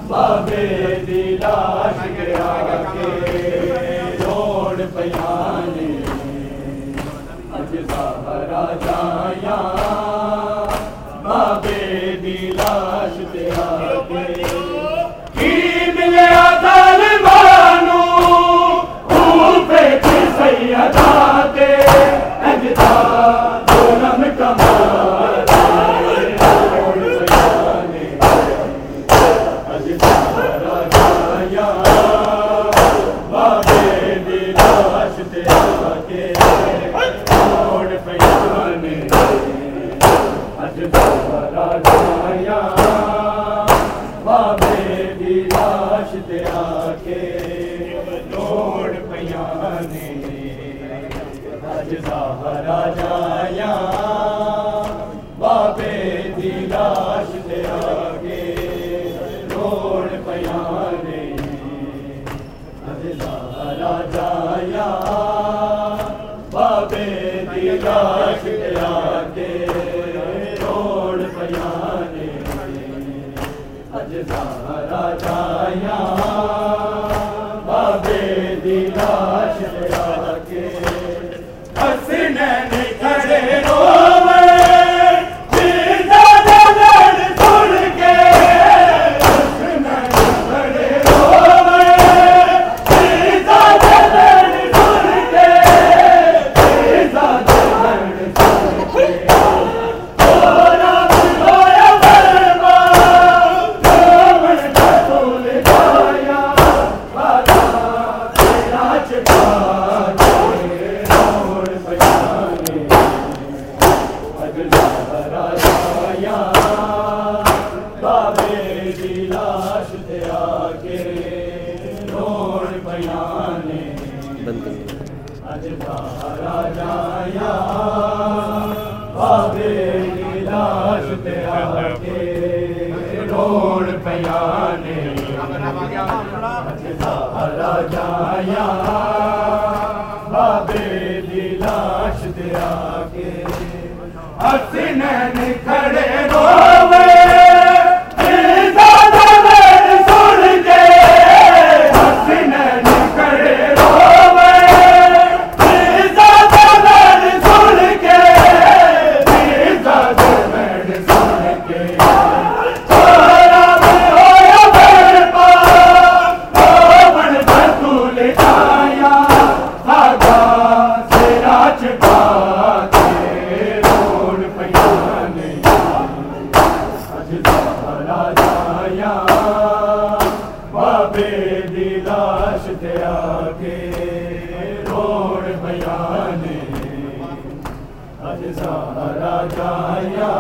बाबे दी लाश के आके रोड पयाने अज सहारा जाया बाबे दी लाश ते आके की मिलिया तालिबानू ऊपे की सैयदा ते अजदा जुल्म कमाते रोड पयाने अज सहारा जाया बाबे दी लाश ते आके रोड पयाने अज सहारा जाया बाबे दी लाश ते आके रोड पयाने अज सहारा जाया बाबे दी लाश ते आके रोड पयाने अज सहारा जाया बाबे दी लाश ते आके रोड पयाने अज सहारा जाया बाबे दी लाश ते आके हसने खड़े रोवे जीदा दर्द सुन के हसने खड़े रोवे जीदा दर्द सुन के जीदा दर्द सुन के बाबे दी लाश ते आके रोड पयाने अज सहारा जाया बाबे दी लाश ते आके रोड पयाने अज सहारा जाया बाबे दी लाश ते आके हसने खड़े रोवे जीदा दर्द सुन के हसने खड़े रोवे जीदा दर्द सुन के जीदा दर्द सुन के छोरा में होया बेपा ओवन बतूल जाया धागा सिरा चढ़ा अज सहारा जाया बाबे दी लाश ते आके रोड पयाने अज सहारा जाया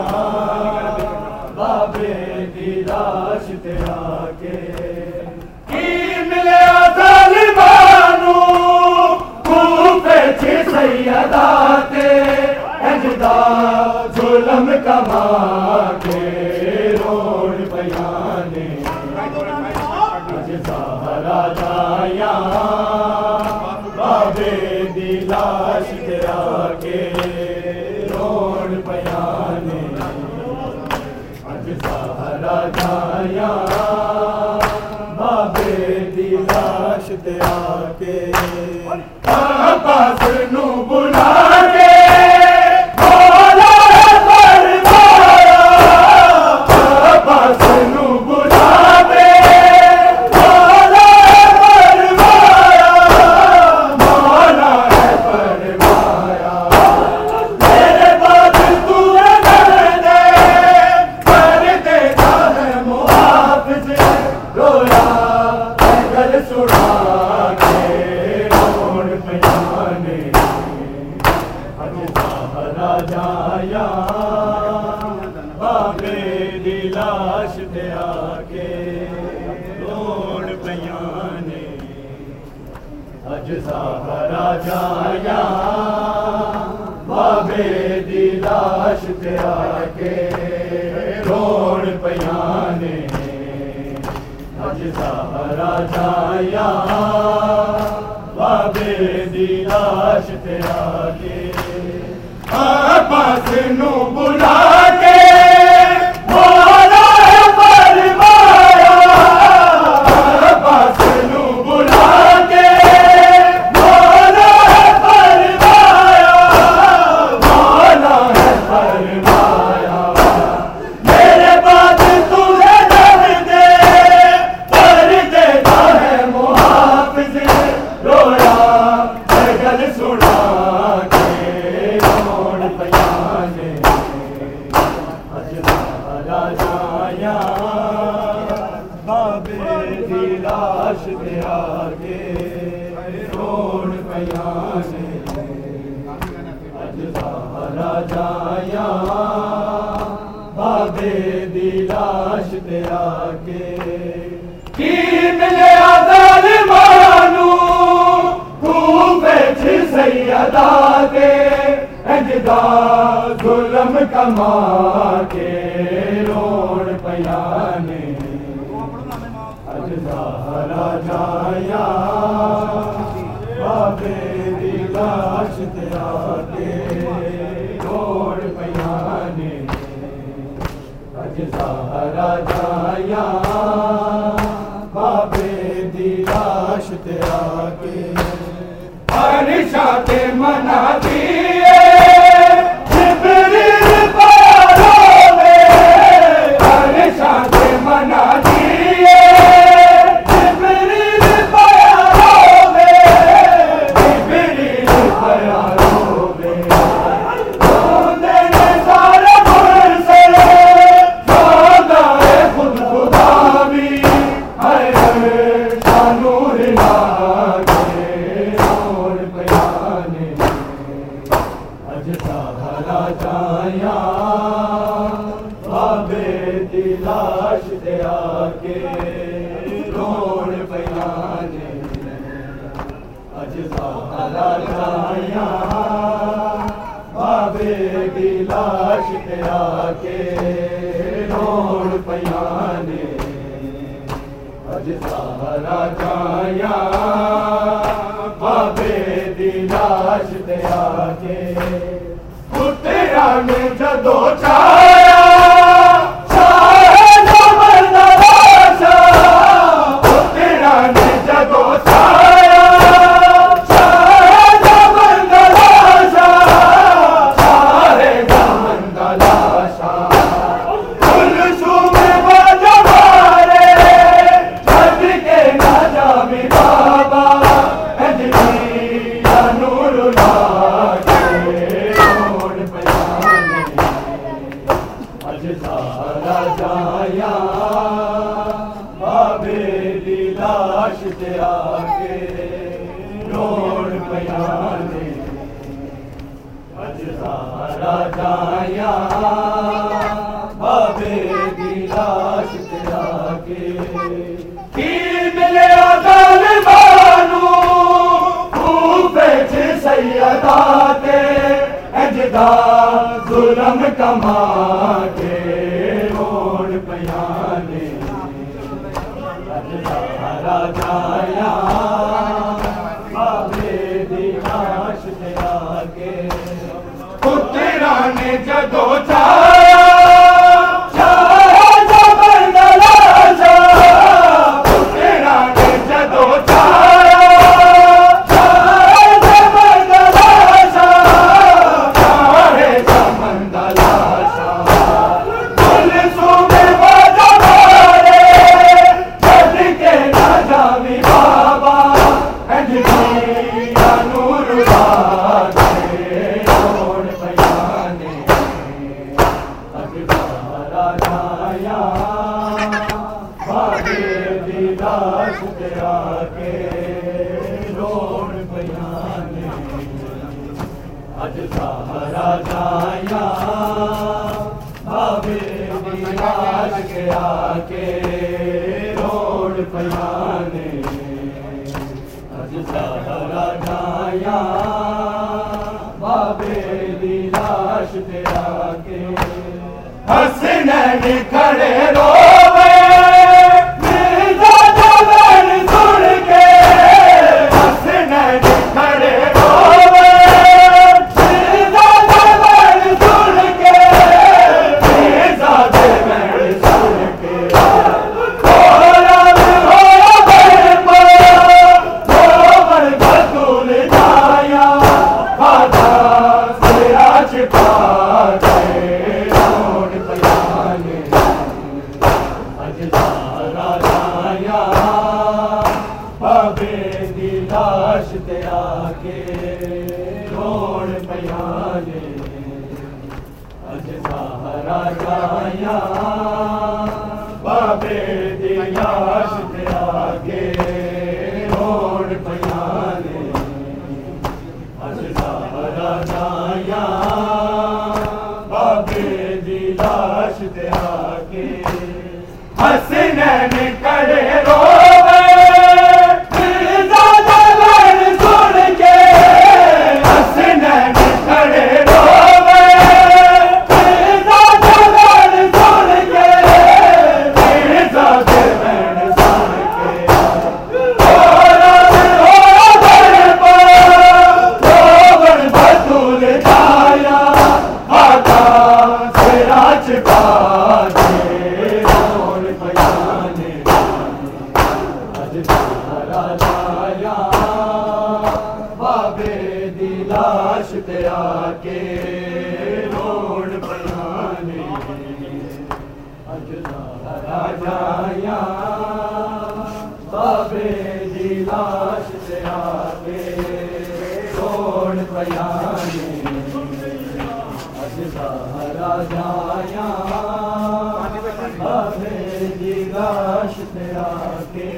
बाबे दी लाश ते आके की मिलिया तालिबानू कूफे च सैयदा ते अजदा जुल्म कमा के रोड पयाने अज सहारा जाया बाबे दी लाश ते आके रोड पयाने अज सहारा जाया बाबे दी लाश ते आके पास नू बुला के जाया बाबे दी लाश ते आके रोड पयाने अज सहारा जाया बाबे दी लाश ते आके रोड पयाने अज सहारा जाया बाबे दी लाश ते आके पास नू बुला के मोला फरमाया बाबे दी लाश दे आगे रोण पयाने अज सारा जाया बाबे दी लाश दे आगे की मिले ज़ालिमानू खूबे च सैयदा दे अजदा जुल्म कमा के रोण पयाने अज सारा जाया बाबे दी लाश ते आके रोण पयाने अज सारा जाया बाबे दी लाश ते आके हर्षा ते मना दिए जिब्रील पारोवे हर्षा ते मना दिए जिब्रील पारोवे जिब्रील पारोवे रोंदे ने सारे मुरसल रोंदा है खुद खुदा भी हर शानूर लागे रोण पयाने अज सारा जाया बाबे दी लाश दे आके रोण पयाने अज सारा जाया बाबे दी लाश दे आके रोण पयाने अज सारा जाया बाबे दी लाश दे आके पुत्रा ने जदों चाया शाह जबरदस्त पुत्रा ने जदों चाया शाह जबरदस्त सारे जबरदस्त कुलसूम बाजा मारे छत के ना जावी बाबा अजनी या नूर लागे रोण पयाने अज सारा जाया बाबे दी लाश ते आके रोण पयाने अज सारा जाया बाबे दी लाश ते आके की मिले ज़ालिमानू खूबे च सैयदा ते अजदा जुल्म कमा के रोण पयाने अज सारा जाया बाबे दी लाश ते आके पुत्रा ने जदों चाया शाह जबरदस्त पुत्रा ने जदों चाया शाह जबरदस्त सारे जबरदस्त कुलसूम बाजा मारे छत के ना जावी बाबा अजनी या नूर लागे रोण पयाने अज सारा जाया बाबे दी लाश ते आके रोण पयाने अज सारा जाया बाबे दी लाश ते आके रोण पयाने अज सारा जाया बाबे दी लाश ते आके हसनैन खड़े रोवे मिर्ज़ा जवान सुन के हसनैन खड़े रोवे मिर्ज़ा जवान सुन के मिर्ज़ा जवान सुन के होया बेपा रोवन बतूल जाया बाधा सिरा छिपा के रोण पयाने राजाया बाबे दी लाश ते आके रोण पयाने अज राजाया बाबे दी लाश ते आके रोण पयाने अज राजाया बाबे दी लाश ते आके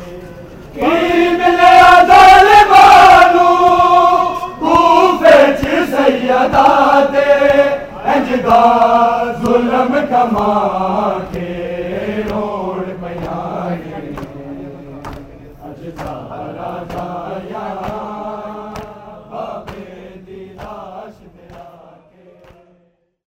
मिलया ज़ालिमानू कूफे च सैयदा ते इंजदा जुल्म कमा के रोण पयाने अज राजाया बाबे दी लाश ते